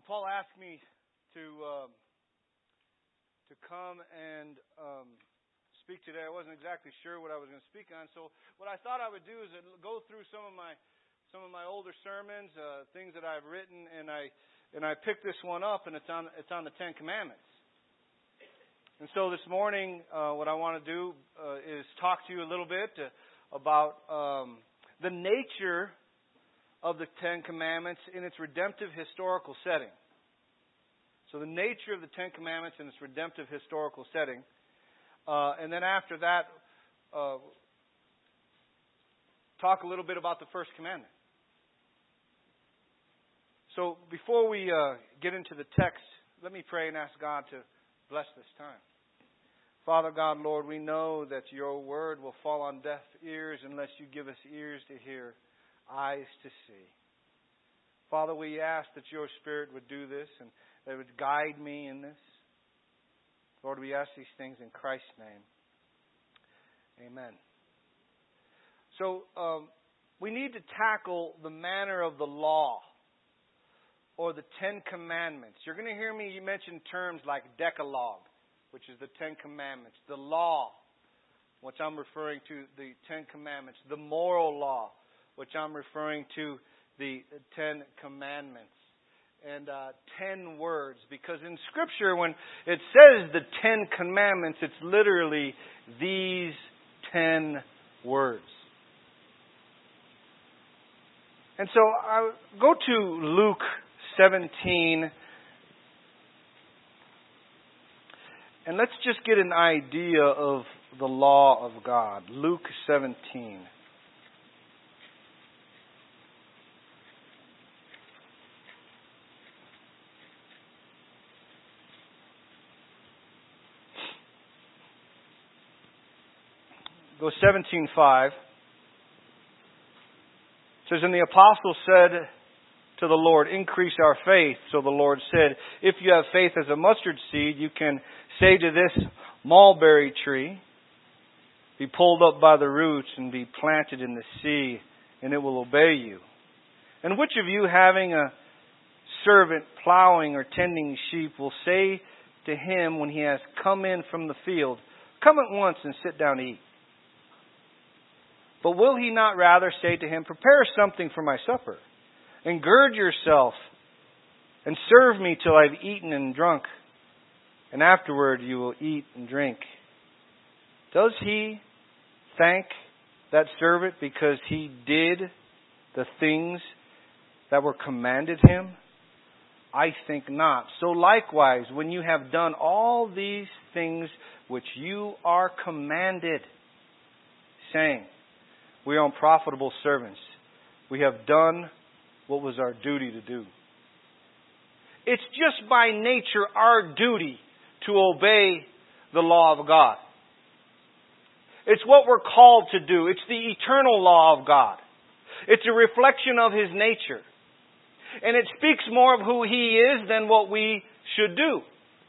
Paul asked me to come and speak today. I wasn't exactly sure what I was going to speak on, so what I thought I would do is go through some of my older sermons, things that I've written, and I picked this one up, and it's on the Ten Commandments. And so this morning, what I want to do is talk to you a little bit about the nature of the Ten Commandments in its redemptive historical setting. So the nature of the Ten Commandments in its redemptive historical setting. And then after that, talk a little bit about the first commandment. So before we get into the text, let me pray and ask God to bless this time. Father God, Lord, we know that your word will fall on deaf ears unless you give us ears to hear, eyes to see. Father, we ask that your Spirit would do this and that it would guide me in this. Lord, we ask these things in Christ's name. Amen. So, we need to tackle the manner of the law or the Ten Commandments. You're going to hear me mention terms like Decalogue, which is the Ten Commandments, the law, which I'm referring to the Ten Commandments, the moral law, which I'm referring to the Ten Commandments. And 10 words, because in Scripture, when it says the Ten Commandments, it's literally these 10 words. And so I go to Luke 17, and let's just get an idea of the law of God. Luke 17. Go 17:5. It says, "And the apostle said to the Lord, 'Increase our faith.' So the Lord said, 'If you have faith as a mustard seed, you can say to this mulberry tree, be pulled up by the roots and be planted in the sea, and it will obey you. And which of you, having a servant plowing or tending sheep, will say to him when he has come in from the field, come at once and sit down to eat? But will he not rather say to him, prepare something for my supper, and gird yourself, and serve me till I've eaten and drunk, and afterward you will eat and drink? Does he thank that servant because he did the things that were commanded him? I think not. So likewise, when you have done all these things which you are commanded, saying, we are unprofitable servants, we have done what was our duty to do. It's just by nature our duty to obey the law of God. It's what we're called to do. It's the eternal law of God. It's a reflection of His nature. And it speaks more of who He is than what we should do.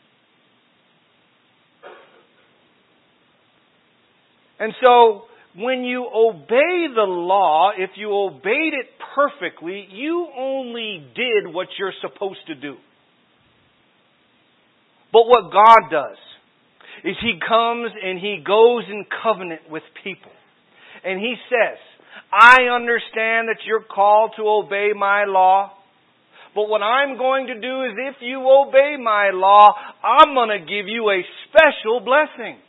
And so, when you obey the law, if you obeyed it perfectly, you only did what you're supposed to do. But what God does is He comes and He goes in covenant with people. And He says, I understand that you're called to obey my law. But what I'm going to do is if you obey my law, I'm going to give you a special blessing.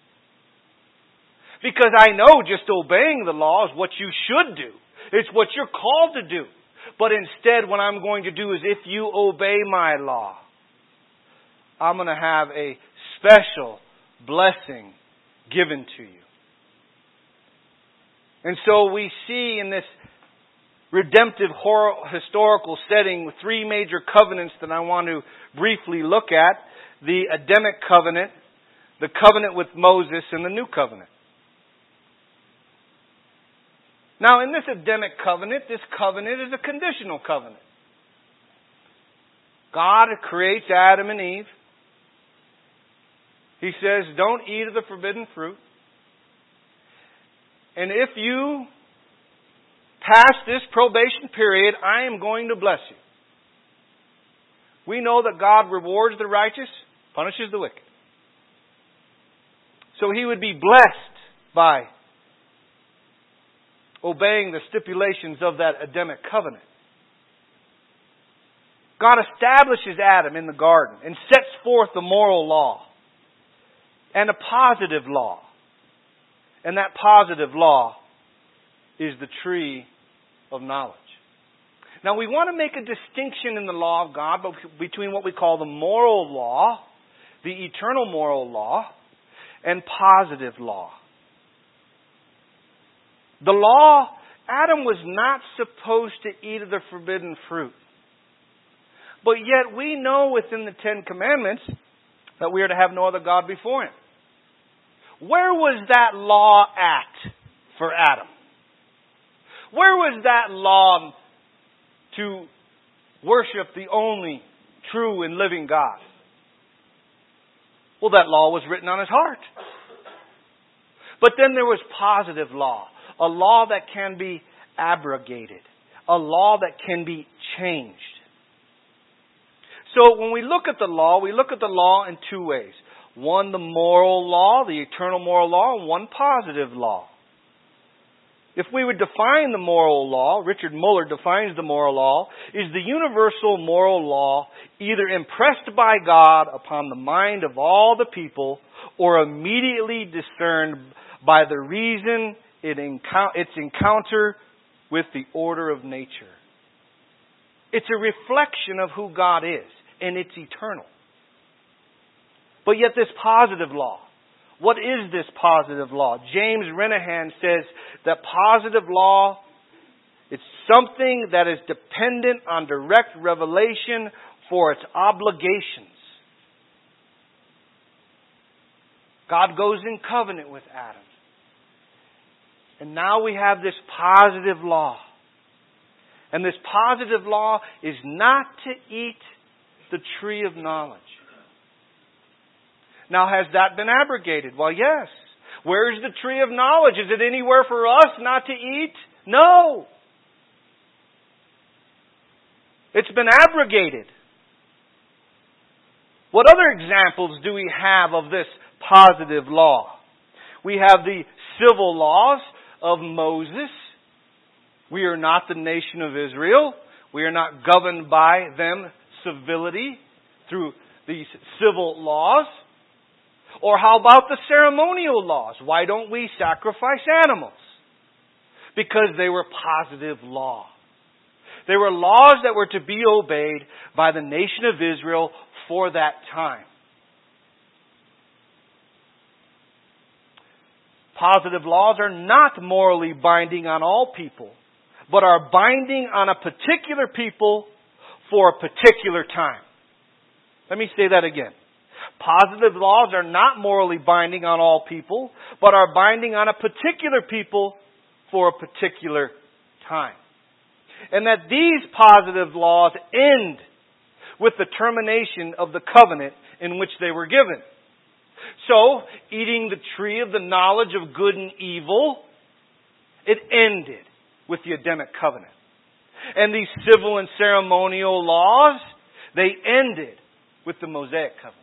Because I know just obeying the law is what you should do. It's what you're called to do. But instead, what I'm going to do is if you obey my law, I'm going to have a special blessing given to you. And so we see in this redemptive historical setting three major covenants that I want to briefly look at. The Adamic covenant, the covenant with Moses, and the New covenant. Now, in this Adamic covenant, this covenant is a conditional covenant. God creates Adam and Eve. He says, don't eat of the forbidden fruit. And if you pass this probation period, I am going to bless you. We know that God rewards the righteous, punishes the wicked. So he would be blessed by obeying the stipulations of that Adamic covenant. God establishes Adam in the garden and sets forth the moral law and a positive law. And that positive law is the tree of knowledge. Now we want to make a distinction in the law of God between what we call the moral law, the eternal moral law, and positive law. The law, Adam was not supposed to eat of the forbidden fruit. But yet we know within the Ten Commandments that we are to have no other God before Him. Where was that law at for Adam? Where was that law to worship the only true and living God? Well, that law was written on his heart. But then there was positive law, a law that can be abrogated, a law that can be changed. So when we look at the law, we look at the law in two ways. One, the moral law, the eternal moral law, and one, positive law. If we would define the moral law, Richard Muller defines the moral law, is the universal moral law either impressed by God upon the mind of all the people or immediately discerned by the reason its encounter with the order of nature. It's a reflection of who God is, and it's eternal. But yet this positive law, what is this positive law? James Renahan says that positive law, it's something that is dependent on direct revelation for its obligations. God goes in covenant with Adam. And now we have this positive law. And this positive law is not to eat the tree of knowledge. Now, has that been abrogated? Well, yes. Where is the tree of knowledge? Is it anywhere for us not to eat? No. It's been abrogated. What other examples do we have of this positive law? We have the civil laws of Moses. We are not the nation of Israel. We are not governed by them civility through these civil laws. Or how about the ceremonial laws? Why don't we sacrifice animals? Because they were positive law. They were laws that were to be obeyed by the nation of Israel for that time. Positive laws are not morally binding on all people, but are binding on a particular people for a particular time. Let me say that again. Positive laws are not morally binding on all people, but are binding on a particular people for a particular time. And that these positive laws end with the termination of the covenant in which they were given. So, eating the tree of the knowledge of good and evil, it ended with the Adamic covenant. And these civil and ceremonial laws, they ended with the Mosaic covenant.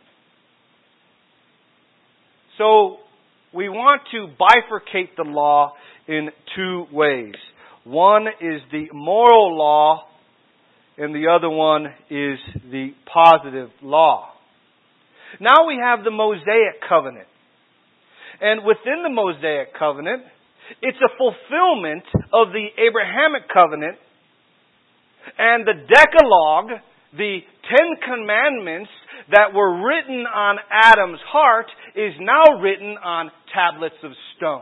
So, we want to bifurcate the law in two ways. One is the moral law, and the other one is the positive law. Now we have the Mosaic covenant. And within the Mosaic covenant, it's a fulfillment of the Abrahamic covenant, and the Decalogue, the Ten Commandments that were written on Adam's heart, is now written on tablets of stone.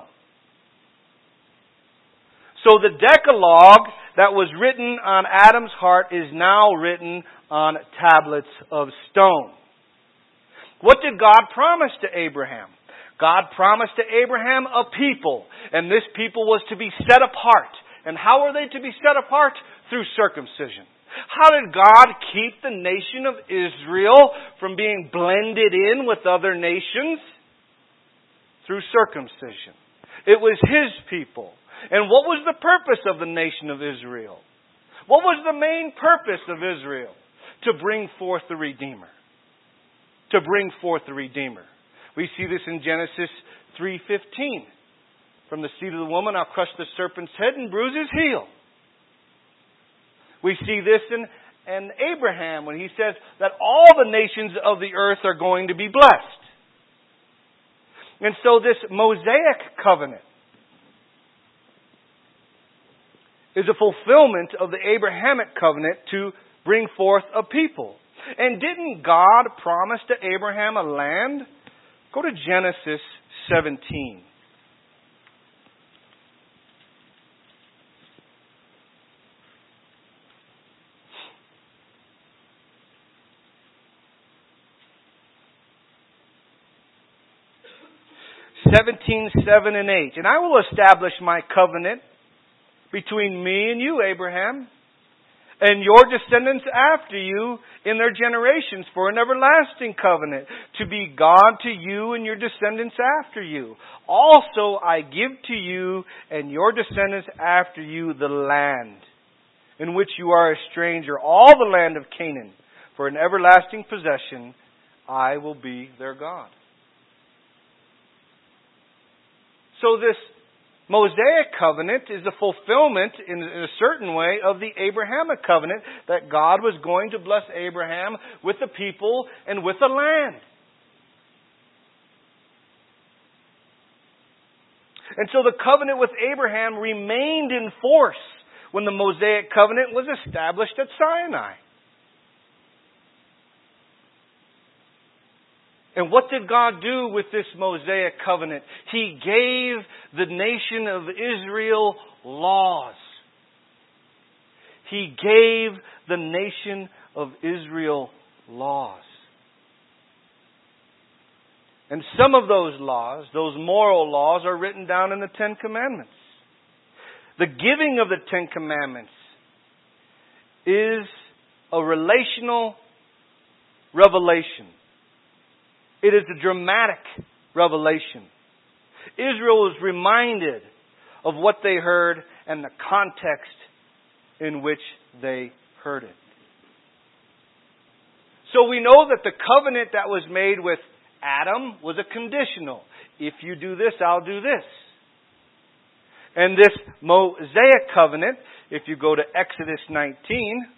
So the Decalogue that was written on Adam's heart is now written on tablets of stone. What did God promise to Abraham? God promised to Abraham a people, and this people was to be set apart. And how are they to be set apart? Through circumcision. How did God keep the nation of Israel from being blended in with other nations? Through circumcision. It was His people. And what was the purpose of the nation of Israel? What was the main purpose of Israel? to bring forth the Redeemer. To bring forth the Redeemer. We see this in Genesis 3:15. From the seed of the woman I'll crush the serpent's head and bruise his heel. We see this in Abraham when he says that all the nations of the earth are going to be blessed. And so this Mosaic covenant is a fulfillment of the Abrahamic covenant to bring forth a people. And didn't God promise to Abraham a land? Go to Genesis 17. Genesis 17:7-8. And I will establish my covenant between me and you, Abraham, and your descendants after you in their generations for an everlasting covenant, to be God to you and your descendants after you. Also I give to you and your descendants after you the land in which you are a stranger, all the land of Canaan, for an everlasting possession. I will be their God. So this Mosaic covenant is a fulfillment in a certain way of the Abrahamic covenant, that God was going to bless Abraham with a people and with a land. And so the covenant with Abraham remained in force when the Mosaic covenant was established at Sinai. And what did God do with this Mosaic covenant? He gave the nation of Israel laws. He gave the nation of Israel laws. And some of those laws, those moral laws, are written down in the Ten Commandments. The giving of the Ten Commandments is a relational revelation. It is a dramatic revelation. Israel was reminded of what they heard and the context in which they heard it. So we know that the covenant that was made with Adam was a conditional. If you do this, I'll do this. And this Mosaic covenant, if you go to Exodus 19,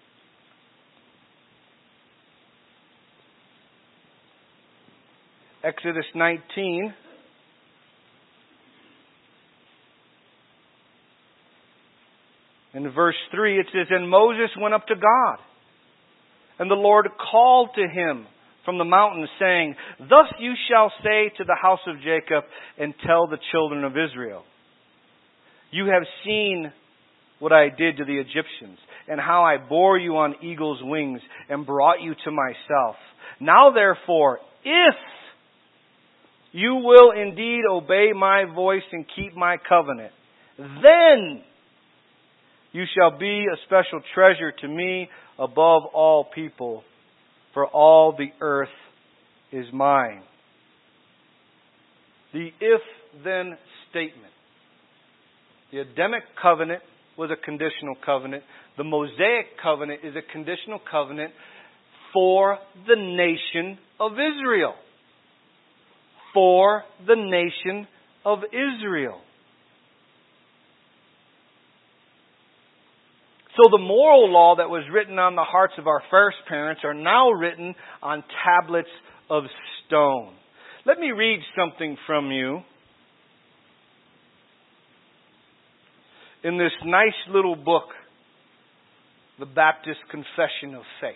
Exodus 19, in verse 3, it says, And Moses went up to God, and the Lord called to him from the mountain, saying, Thus you shall say to the house of Jacob, and tell the children of Israel, You have seen what I did to the Egyptians, and how I bore you on eagle's wings, and brought you to myself. Now therefore, if you will indeed obey my voice and keep my covenant, then you shall be a special treasure to me above all people, for all the earth is mine. The if-then statement. The Adamic covenant was a conditional covenant. The Mosaic covenant is a conditional covenant for the nation of Israel. For the nation of Israel. So the moral law that was written on the hearts of our first parents are now written on tablets of stone. Let me read something from you. In this nice little book, the Baptist Confession of Faith.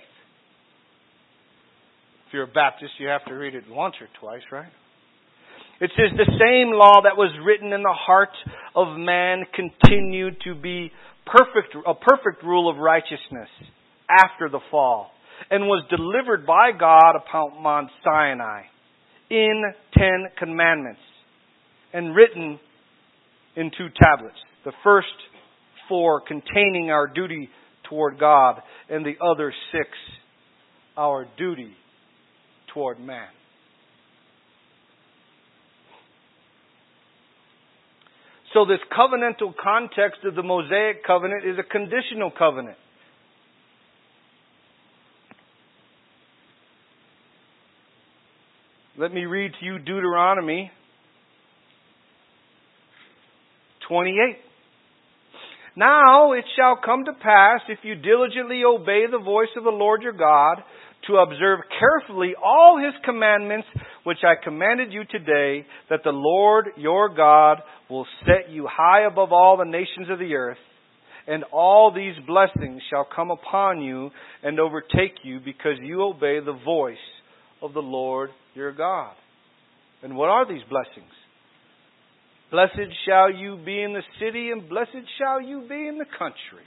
If you're a Baptist, you have to read it once or twice, right? It says, the same law that was written in the heart of man continued to be a perfect rule of righteousness after the fall, and was delivered by God upon Mount Sinai in 10 commandments, and written in 2 tablets. The first 4 containing our duty toward God, and the other 6 our duty toward man. So this covenantal context of the Mosaic covenant is a conditional covenant. Let me read to you Deuteronomy 28. Now it shall come to pass, if you diligently obey the voice of the Lord your God, to observe carefully all His commandments, which I commanded you today, that the Lord your God will set you high above all the nations of the earth, and all these blessings shall come upon you and overtake you, because you obey the voice of the Lord your God. And what are these blessings? Blessed shall you be in the city, and blessed shall you be in the country.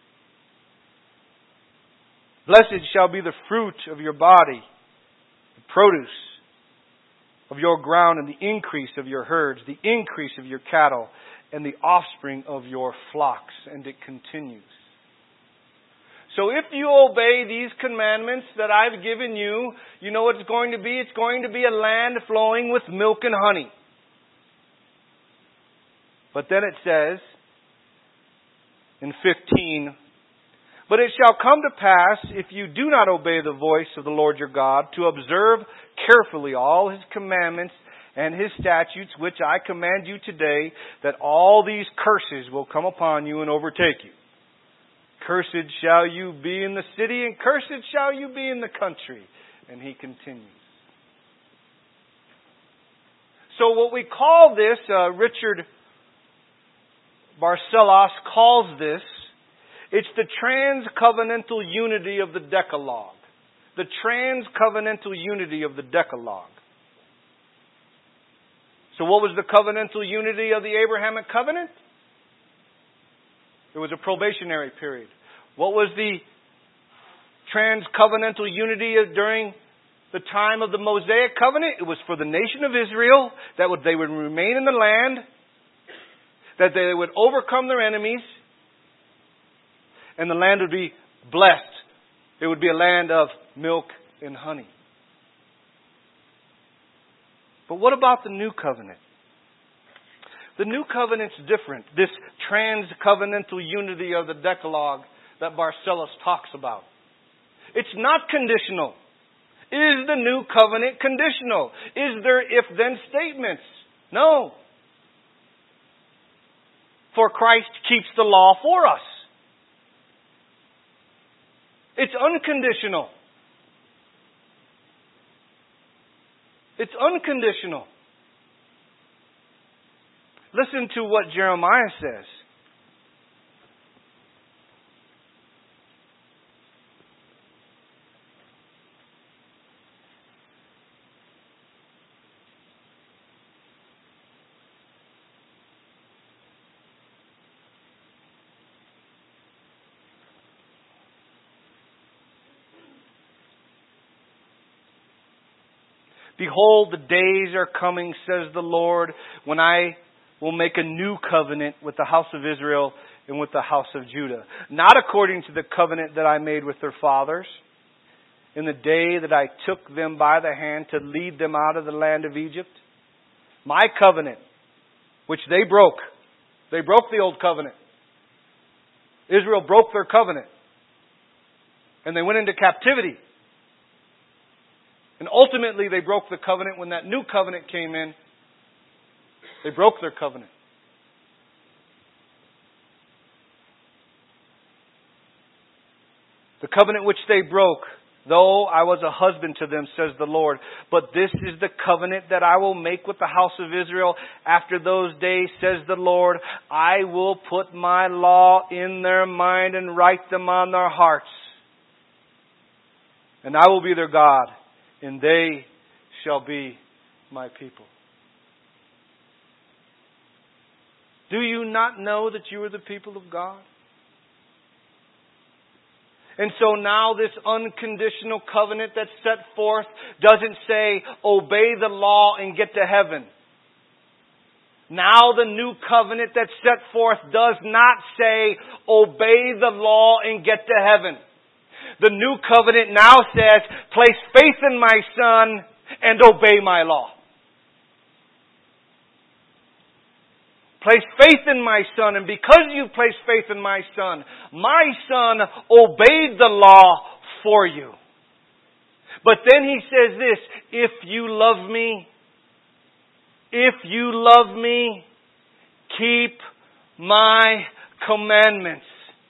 Blessed shall be the fruit of your body, the produce of your ground, and the increase of your herds, the increase of your cattle, and the offspring of your flocks. And it continues. So if you obey these commandments that I've given you, you know what it's going to be? It's going to be a land flowing with milk and honey. But then it says in 15, but it shall come to pass, if you do not obey the voice of the Lord your God, to observe carefully all His commandments and His statutes, which I command you today, that all these curses will come upon you and overtake you. Cursed shall you be in the city, and cursed shall you be in the country. And he continues. So what we call this, Richard Barcellos calls this, it's the transcovenantal unity of the Decalogue. The transcovenantal unity of the Decalogue. So what was the covenantal unity of the Abrahamic covenant? It was a probationary period. What was the transcovenantal unity during the time of the Mosaic covenant? It was for the nation of Israel, that they would remain in the land, that they would overcome their enemies, and the land would be blessed. It would be a land of milk and honey. But what about the new covenant? The new covenant's different. This transcovenantal unity of the Decalogue that Barcellos talks about. It's not conditional. Is the new covenant conditional? Is there if-then statements? No. For Christ keeps the law for us. It's unconditional. It's unconditional. Listen to what Jeremiah says. Behold, the days are coming, says the Lord, when I will make a new covenant with the house of Israel and with the house of Judah. Not according to the covenant that I made with their fathers in the day that I took them by the hand to lead them out of the land of Egypt. My covenant, which they broke. They broke the old covenant. Israel broke their covenant. And they went into captivity. And ultimately they broke the covenant when that new covenant came in. They broke their covenant. The covenant which they broke, though I was a husband to them, says the Lord. But this is the covenant that I will make with the house of Israel after those days, says the Lord. I will put my law in their mind and write them on their hearts. And I will be their God, and they shall be my people. Do you not know that you are the people of God? And so now this unconditional covenant that's set forth doesn't say, obey the law and get to heaven. Now the new covenant that's set forth does not say, obey the law and get to heaven. The new covenant now says, place faith in my Son and obey my law. Place faith in my Son, and because you place faith in my Son obeyed the law for you. But then He says this, if you love me, keep my commandments.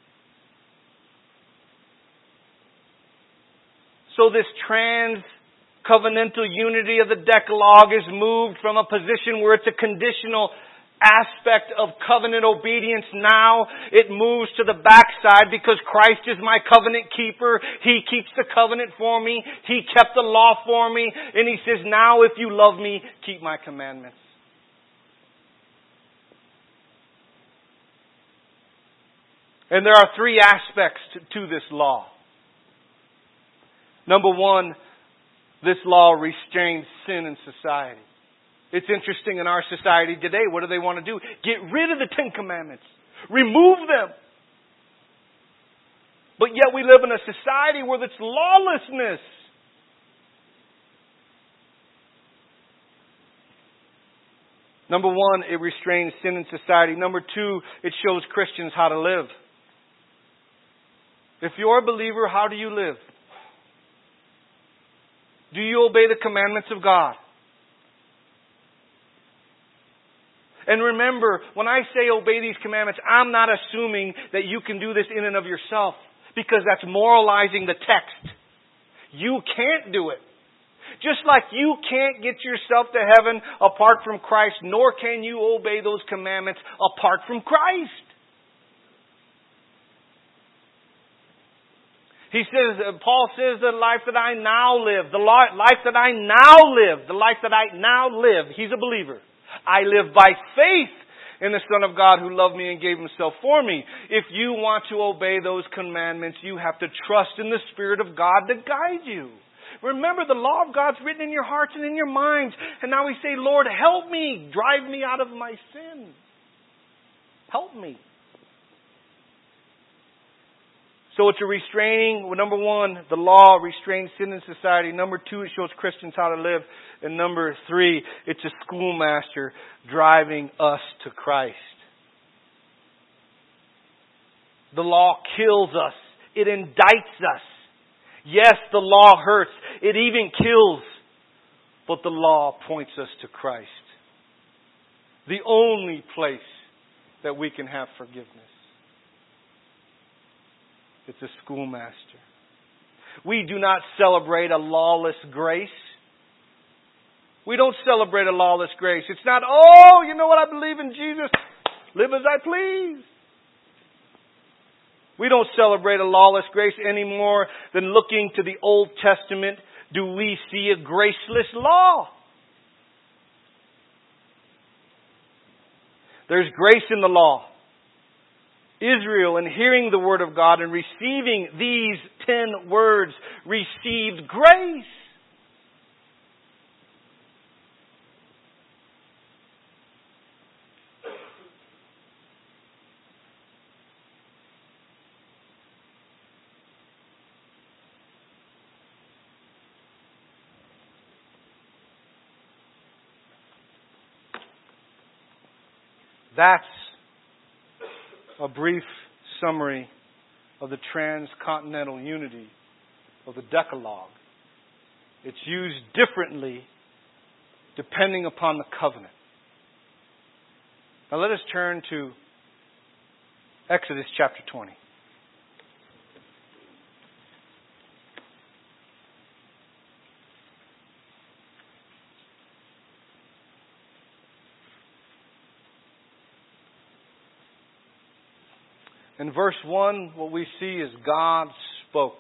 So this trans-covenantal unity of the Decalogue is moved from a position where it's a conditional aspect of covenant obedience. Now it moves to the backside because Christ is my covenant keeper. He keeps the covenant for me. He kept the law for me. And He says, now if you love me, keep my commandments. And there are three aspects to this law. Number one, this law restrains sin in society. It's interesting in our society today, what do they want to do? Get rid of the Ten Commandments. Remove them. But yet we live in a society where it's lawlessness. Number one, it restrains sin in society. Number two, it shows Christians how to live. If you're a believer, how do you live? Do you obey the commandments of God? And remember, when I say obey these commandments, I'm not assuming that you can do this in and of yourself, because that's moralizing the text. You can't do it. Just like you can't get yourself to heaven apart from Christ, nor can you obey those commandments apart from Christ. Paul says, the life that I now live, he's a believer. I live by faith in the Son of God who loved me and gave Himself for me. If you want to obey those commandments, you have to trust in the Spirit of God to guide you. Remember, the law of God's written in your hearts and in your minds. And now we say, Lord, help me. Drive me out of my sin. Help me. So it's a restraining. Number one, the law restrains sin in society. Number two, it shows Christians how to live. And number three, it's a schoolmaster driving us to Christ. The law kills us. It indicts us. Yes, the law hurts. It even kills. But the law points us to Christ. The only place that we can have forgiveness. It's a schoolmaster. We do not celebrate a lawless grace. We don't celebrate a lawless grace. It's not, you know what, I believe in Jesus. Live as I please. We don't celebrate a lawless grace any more than looking to the Old Testament do we see a graceless law. There's grace in the law. Israel, in hearing the Word of God and receiving these 10 words, received grace. That's a brief summary of the transcontinental unity of the Decalogue. It's used differently depending upon the covenant. Now let us turn to Exodus chapter 20. In verse 1, what we see is God spoke.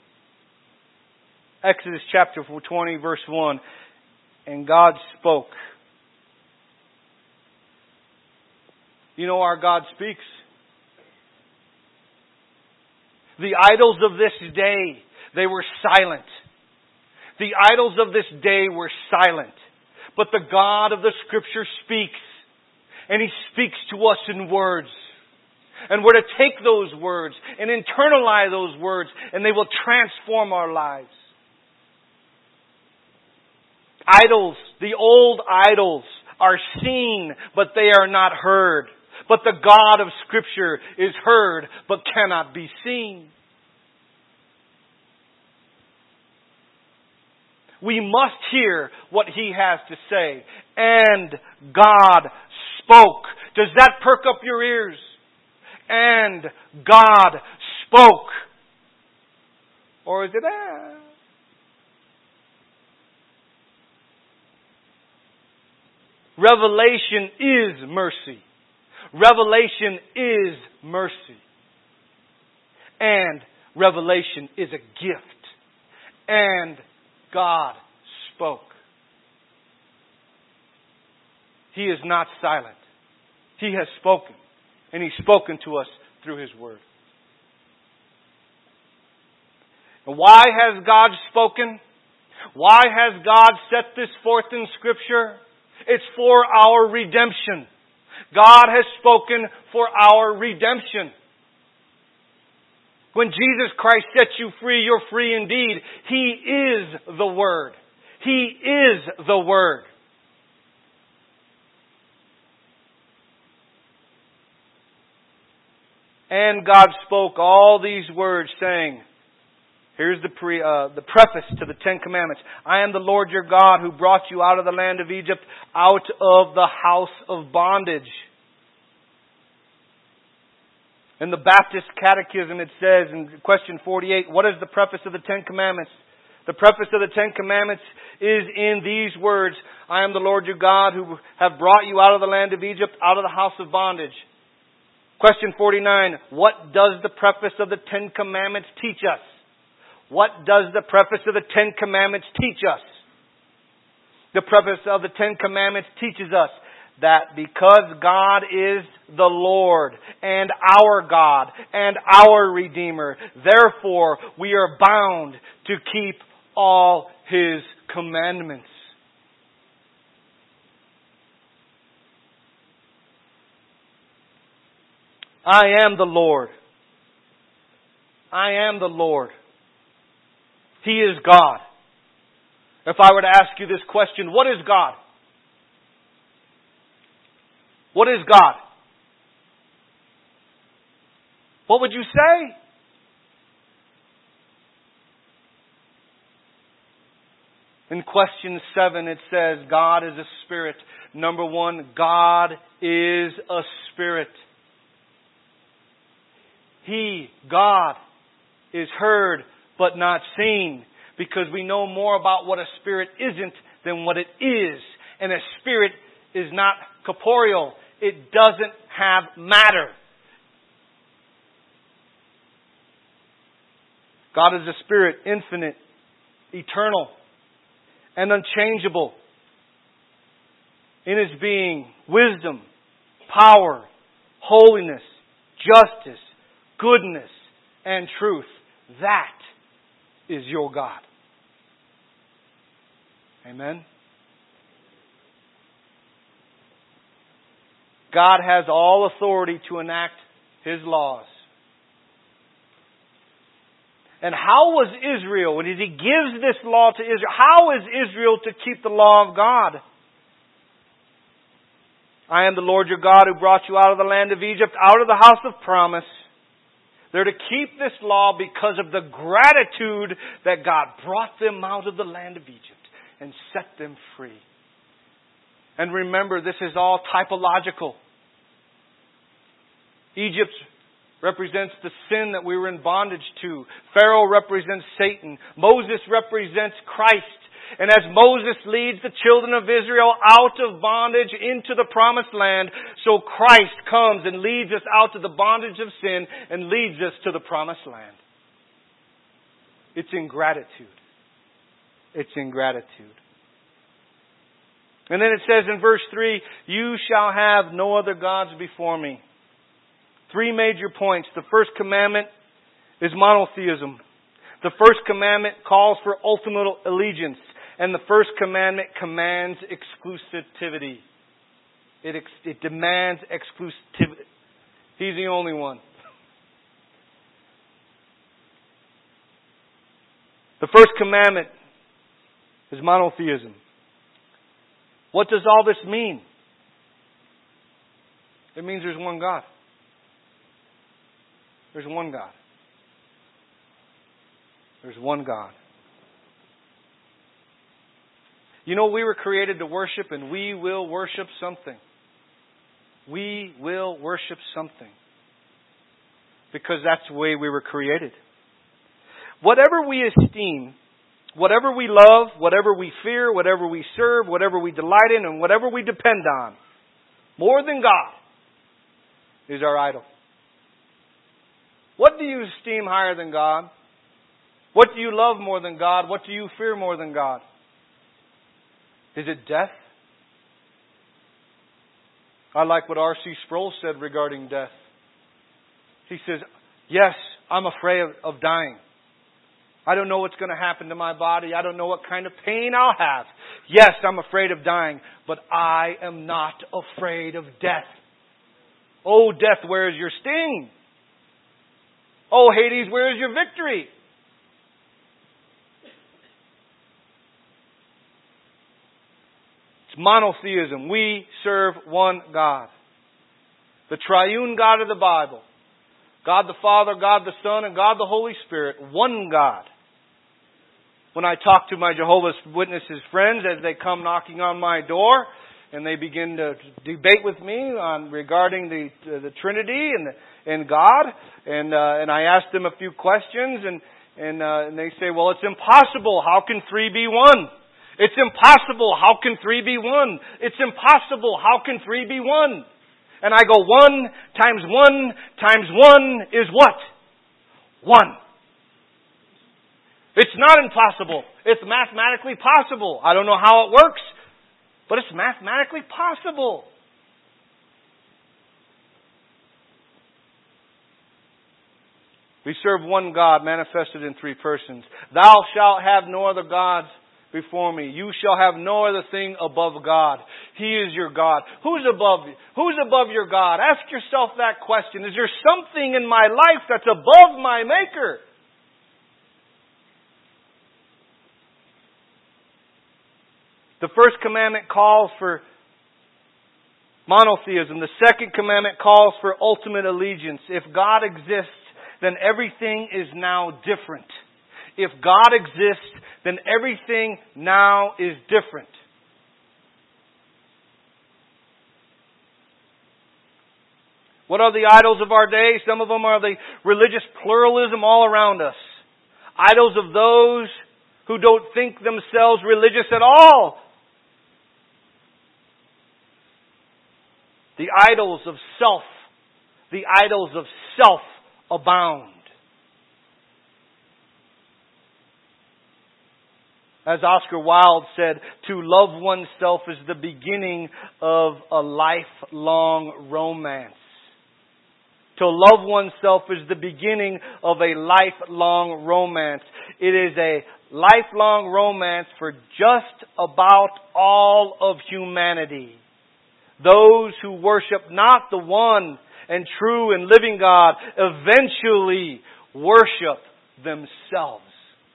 Exodus chapter 20, verse 1. And God spoke. You know our God speaks. The idols of this day, they were silent. The idols of this day were silent. But the God of the Scripture speaks. And He speaks to us in words. And we're to take those words and internalize those words, and they will transform our lives. Idols, the old idols, are seen, but they are not heard. But the God of Scripture is heard, but cannot be seen. We must hear what He has to say. And God spoke. Does that perk up your ears? And God spoke. Or is it, Revelation is mercy. Revelation is mercy. And revelation is a gift. And God spoke. He is not silent. He has spoken. And He's spoken to us through His Word. And why has God spoken? Why has God set this forth in Scripture? It's for our redemption. God has spoken for our redemption. When Jesus Christ sets you free, you're free indeed. He is the Word. He is the Word. And God spoke all these words, saying, here's the preface to the Ten Commandments. I am the Lord your God who brought you out of the land of Egypt, out of the house of bondage. In the Baptist Catechism it says in question 48, what is the preface of the Ten Commandments? The preface of the Ten Commandments is in these words, I am the Lord your God who have brought you out of the land of Egypt, out of the house of bondage. Question 49, what does the preface of the Ten Commandments teach us? What does the preface of the Ten Commandments teach us? The preface of the Ten Commandments teaches us that because God is the Lord and our God and our Redeemer, therefore we are bound to keep all His commandments. I am the Lord. I am the Lord. He is God. If I were to ask you this question, what is God? What is God? What would you say? In question 7 it says, God is a spirit. Number 1, God is a spirit. He, God, is heard but not seen, because we know more about what a spirit isn't than what it is. And a spirit is not corporeal. It doesn't have matter. God is a spirit, infinite, eternal, and unchangeable in His being, wisdom, power, holiness, justice, goodness, and truth. That is your God. Amen? God has all authority to enact His laws. And how was Israel, when He gives this law to Israel, how is Israel to keep the law of God? I am the Lord your God who brought you out of the land of Egypt, out of the house of promise. They're to keep this law because of the gratitude that God brought them out of the land of Egypt and set them free. And remember, this is all typological. Egypt represents the sin that we were in bondage to. Pharaoh represents Satan. Moses represents Christ. And as Moses leads the children of Israel out of bondage into the promised land, so Christ comes and leads us out of the bondage of sin and leads us to the promised land. It's in gratitude. It's in gratitude. And then it says in verse 3, you shall have no other gods before me. 3 major points. The first commandment is monotheism. The first commandment calls for ultimate allegiance. And the first commandment commands exclusivity. It demands exclusivity. He's the only one. The first commandment is monotheism. What does all this mean? It means there's one God. There's one God. There's one God. You know, we were created to worship, and we will worship something. We will worship something. Because that's the way we were created. Whatever we esteem, whatever we love, whatever we fear, whatever we serve, whatever we delight in, and whatever we depend on, more than God, is our idol. What do you esteem higher than God? What do you love more than God? What do you fear more than God? Is it death? I like what R.C. Sproul said regarding death. He says, yes, I'm afraid of dying. I don't know what's going to happen to my body. I don't know what kind of pain I'll have. Yes, I'm afraid of dying, but I am not afraid of death. Oh, death, where is your sting? Oh, Hades, where is your victory? It's monotheism. We serve one God. The triune God of the Bible. God the Father, God the Son, and God the Holy Spirit. One God. When I talk to my Jehovah's Witnesses friends as they come knocking on my door and they begin to debate with me regarding the Trinity and God, and I ask them a few questions and they say, well, it's impossible. How can three be one? It's impossible. How can three be one? It's impossible. How can three be one? And I go, 1 times 1 times 1 is what? 1. It's not impossible. It's mathematically possible. I don't know how it works, but it's mathematically possible. We serve one God manifested in three persons. Thou shalt have no other gods before me. You shall have no other thing above God. He is your God. Who's above you? Who's above your God? Ask yourself that question. Is there something in my life that's above my Maker? The first commandment calls for monotheism. The second commandment calls for ultimate allegiance. If God exists, then everything is now different. If God exists, then everything now is different. What are the idols of our day? Some of them are the religious pluralism all around us. Idols of those who don't think themselves religious at all. The idols of self. The idols of self abound. As Oscar Wilde said, to love oneself is the beginning of a lifelong romance. To love oneself is the beginning of a lifelong romance. It is a lifelong romance for just about all of humanity. Those who worship not the one and true and living God eventually worship themselves.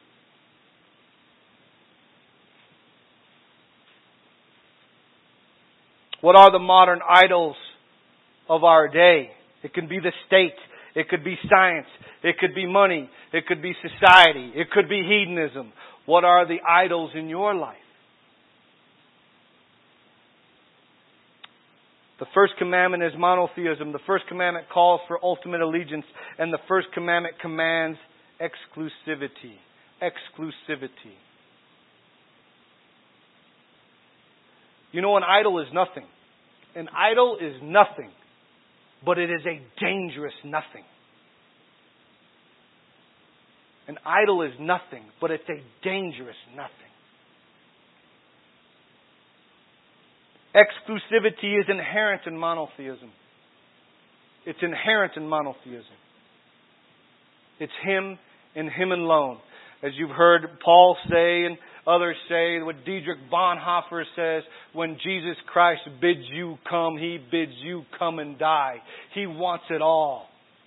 What are the modern idols of our day? It can be the state. It could be science. It could be money. It could be society. It could be hedonism. What are the idols in your life? The first commandment is monotheism. The first commandment calls for ultimate allegiance. And the first commandment commands exclusivity. Exclusivity. You know, an idol is nothing. An idol is nothing. But it is a dangerous nothing. An idol is nothing, but it's a dangerous nothing. Exclusivity is inherent in monotheism. It's inherent in monotheism. It's Him and Him alone. As you've heard Paul say and others say, what Dietrich Bonhoeffer says, when Jesus Christ bids you come, He bids you come and die. He wants it all.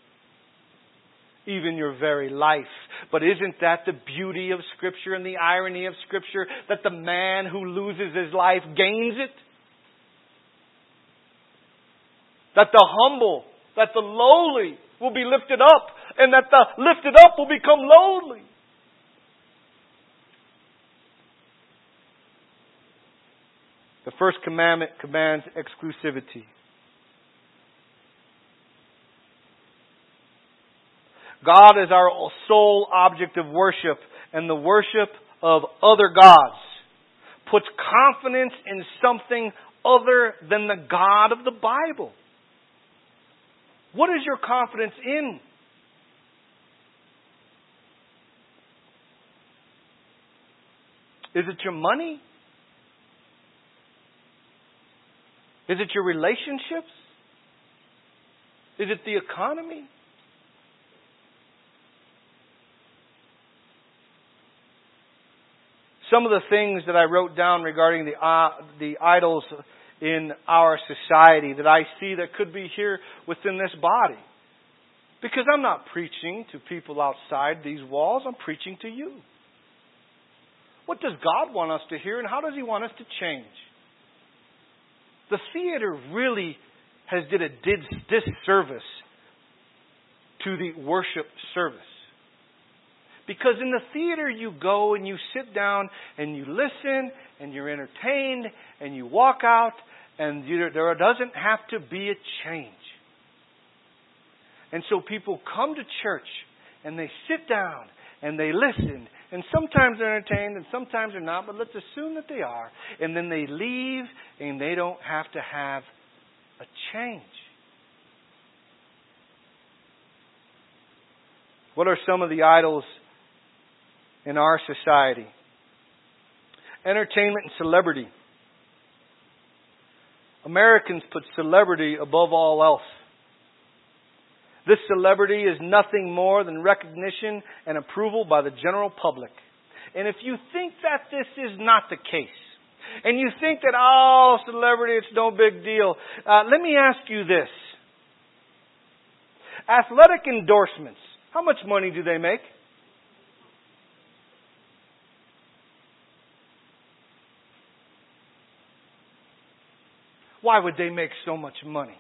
Even your very life. But isn't that the beauty of Scripture and the irony of Scripture? That the man who loses his life gains it? That the humble, that the lowly will be lifted up, and that the lifted up will become lowly. The first commandment commands exclusivity. God is our sole object of worship, and the worship of other gods puts confidence in something other than the God of the Bible. What is your confidence in? Is it your money? Is it your relationships? Is it the economy? Some of the things that I wrote down regarding the idols in our society that I see that could be here within this body. Because I'm not preaching to people outside these walls, I'm preaching to you. What does God want us to hear, and how does He want us to change? The theater really did a disservice to the worship service. Because in the theater you go and you sit down and you listen and you're entertained and you walk out and there doesn't have to be a change. And so people come to church and they sit down and they listen, and sometimes they're entertained and sometimes they're not, but let's assume that they are. And then they leave and they don't have to have a change. What are some of the idols in our society? Entertainment and celebrity. Americans put celebrity above all else. This celebrity is nothing more than recognition and approval by the general public. And if you think that this is not the case, and you think that, celebrity, it's no big deal, let me ask you this. Athletic endorsements, how much money do they make? Why would they make so much money?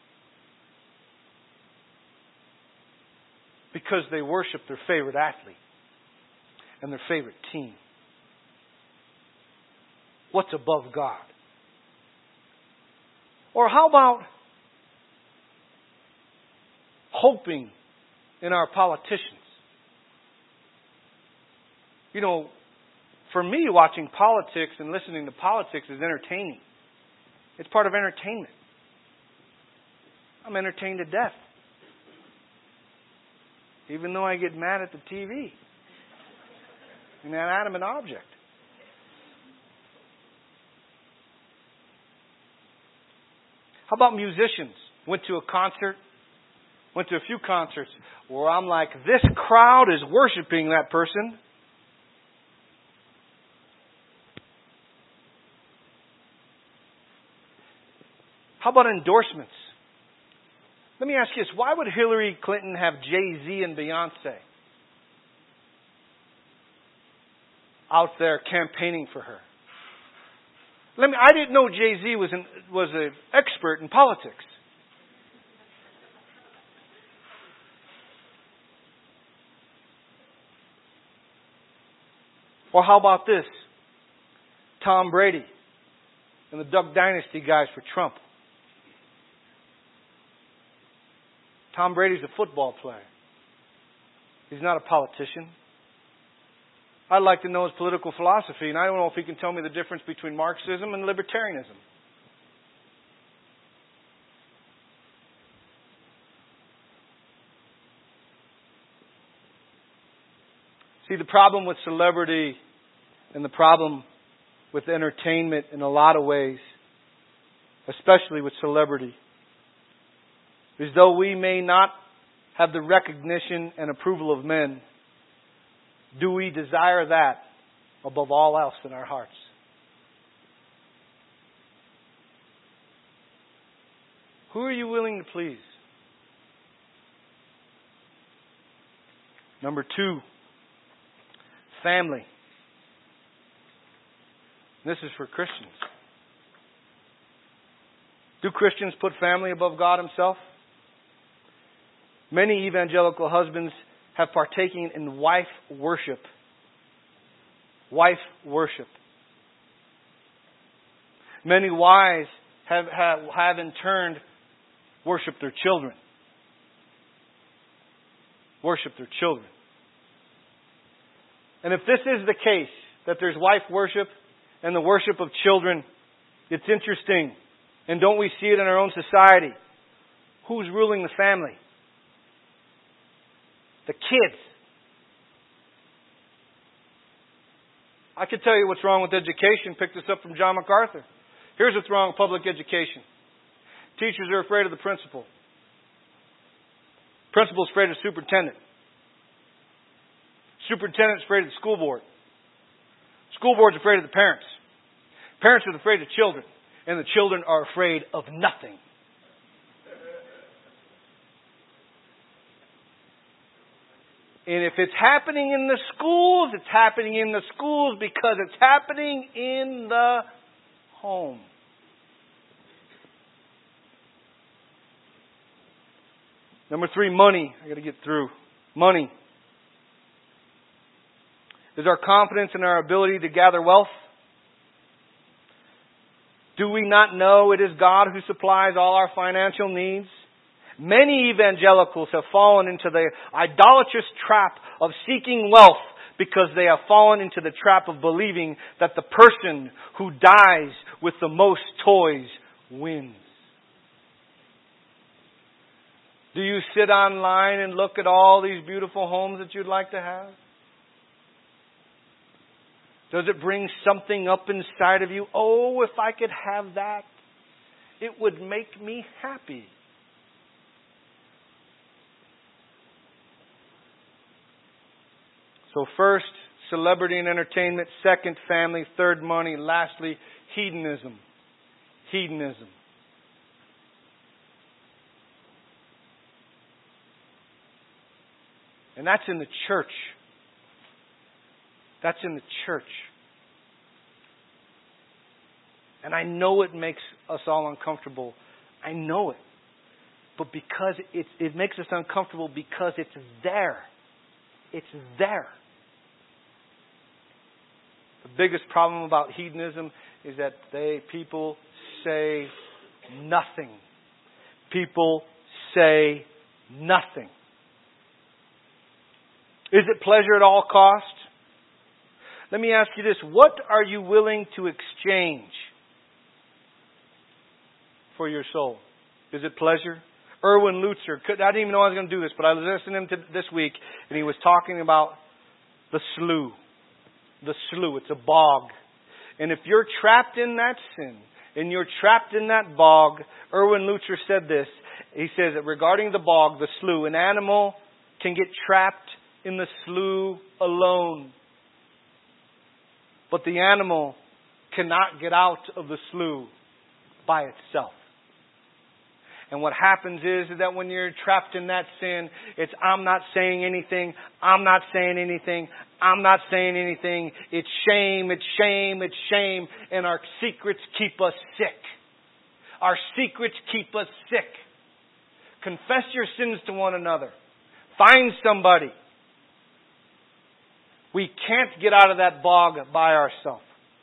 Because they worship their favorite athlete and their favorite team. What's above God? Or how about hoping in our politicians? You know, for me, watching politics and listening to politics is entertaining. It's part of entertainment. I'm entertained to death. Even though I get mad at the TV. An inanimate object. How about musicians? Went to a concert. Went to a few concerts where I'm like, this crowd is worshiping that person. How about endorsements? Let me ask you this. Why would Hillary Clinton have Jay-Z and Beyonce out there campaigning for her? I didn't know Jay-Z was an expert in politics. Or how about this? Tom Brady and the Duck Dynasty guys for Trump. Tom Brady's a football player. He's not a politician. I'd like to know his political philosophy, and I don't know if he can tell me the difference between Marxism and libertarianism. See, the problem with celebrity and the problem with entertainment in a lot of ways, especially with celebrity, is though we may not have the recognition and approval of men, do we desire that above all else in our hearts? Who are you willing to please? Number 2, family. This is for Christians. Do Christians put family above God Himself? Many evangelical husbands have partaken in wife worship. Wife worship. Many wives have in turn worshiped their children. Worship their children. And if this is the case, that there's wife worship and the worship of children, it's interesting. And don't we see it in our own society? Who's ruling the family? The kids. I could tell you what's wrong with education. Pick this up from John MacArthur. Here's what's wrong with public education. Teachers are afraid of the principal. Principal's afraid of the superintendent. Superintendent's afraid of the school board. School board's afraid of the parents. Parents are afraid of children. And the children are afraid of nothing. And if it's happening in the schools, it's happening in the schools because it's happening in the home. Number 3, money. I got to get through. Money. Is our confidence in our ability to gather wealth? Do we not know it is God who supplies all our financial needs? Many evangelicals have fallen into the idolatrous trap of seeking wealth because they have fallen into the trap of believing that the person who dies with the most toys wins. Do you sit online and look at all these beautiful homes that you'd like to have? Does it bring something up inside of you? Oh, if I could have that, it would make me happy. So first, celebrity and entertainment. Second, family. Third, money. Lastly, hedonism. Hedonism. And that's in the church. That's in the church. And I know it makes us all uncomfortable. I know it. But because it makes us uncomfortable because it's there. It's there. The biggest problem about hedonism is that people say nothing. People say nothing. Is it pleasure at all cost? Let me ask you this. What are you willing to exchange for your soul? Is it pleasure? Erwin Lutzer, I didn't even know I was going to do this, but I was listening to him this week, and he was talking about the slough. The slough. It's a bog. And if you're trapped in that sin, and you're trapped in that bog, Erwin Lutzer said this. He says that regarding the bog, the slough, an animal can get trapped in the slough alone. But the animal cannot get out of the slough by itself. And what happens is that when you're trapped in that sin, it's I'm not saying anything, I'm not saying anything, I'm not saying anything. It's shame, it's shame, it's shame. And our secrets keep us sick. Our secrets keep us sick. Confess your sins to one another. Find somebody. We can't get out of that bog by ourselves.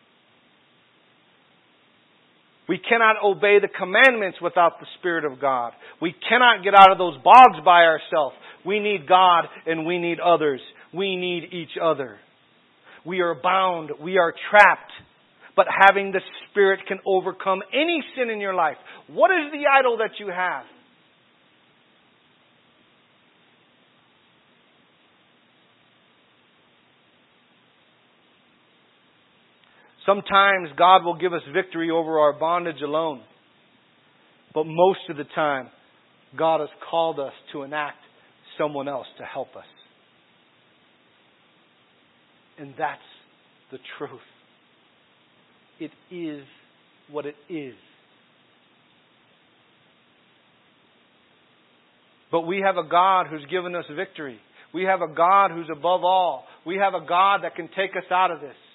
We cannot obey the commandments without the Spirit of God. We cannot get out of those bogs by ourselves. We need God and we need others. We need each other. We are bound. We are trapped. But having the Spirit can overcome any sin in your life. What is the idol that you have? Sometimes God will give us victory over our bondage alone. But most of the time, God has called us to enact someone else to help us. And that's the truth. It is what it is. But we have a God who's given us victory. We have a God who's above all. We have a God that can take us out of this.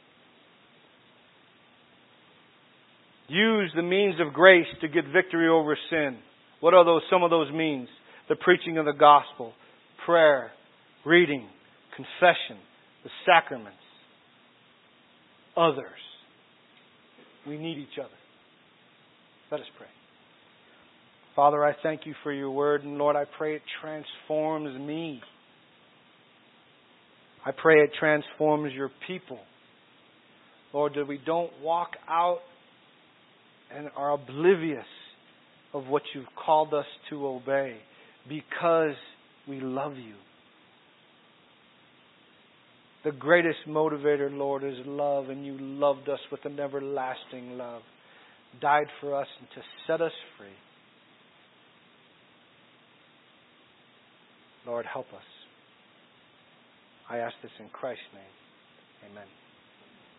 Use the means of grace to get victory over sin. What are those? Some of those means. The preaching of the gospel, prayer, reading, confession, the sacraments, others. We need each other. Let us pray. Father, I thank you for your word, and Lord, I pray it transforms me. I pray it transforms your people. Lord, that we don't walk out and are oblivious of what you've called us to obey because we love you. The greatest motivator, Lord, is love, and you loved us with an everlasting love. Died for us and to set us free. Lord, help us. I ask this in Christ's name. Amen.